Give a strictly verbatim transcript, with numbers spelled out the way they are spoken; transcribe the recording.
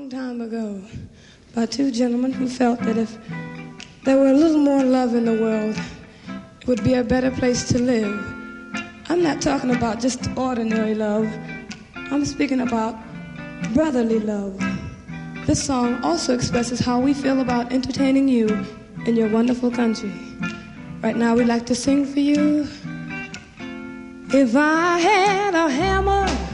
time ago by two gentlemen who felt that if there were a little more love in the world, it would be a better place to live. I'm not talking about just ordinary love. I'm speaking about brotherly love. This song also expresses how we feel about entertaining you in your wonderful country. Right now we'd like to sing for you. If I had a hammer